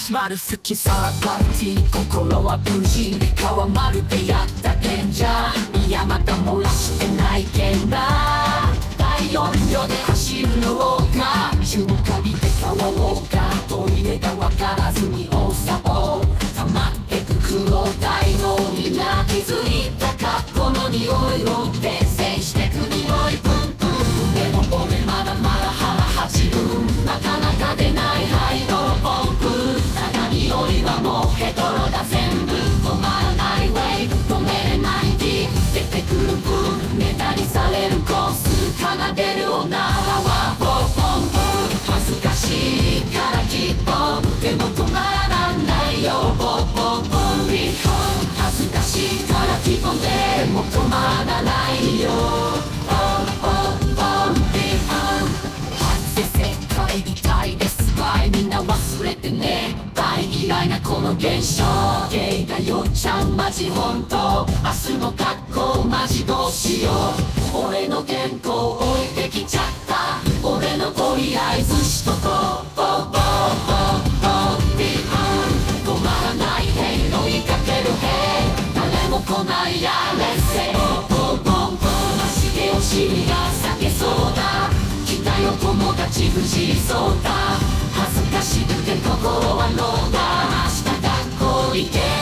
集まる好きさパーティー心は無事川まるでやったデンジャーいやまた漏らしてない現場第4秒で走るのが中華びて川をがトイレがわからずに大サボ溜まってく黒大のみんな気づいたかこの匂いを伝染してく匂いプンプンでも俺まだまだ腹8分なかなか出ない灰のポンプただ匂いはもうヘドロだ全部止まらないウェイブ止めれないディ出てくる分ネタにされるコース奏でるおならはポンプ恥ずかしいからきっとでも止まらないよポンプリコン恥ずかしいからきっとでも止まらないよみたいですばいみんな忘れてね大嫌いなこの現象ゲイがよっちゃんマジ本当明日の格好マジどうしよう俺の原稿置いてきちゃった俺のとりあえずしとこう止まらないヘイ追いかけるヘイ誰も来ないやレッセボンボン足でお尻が裂けそうだ来たよ友達藤井聡太恥ずかしくて心はローダー明日学校行け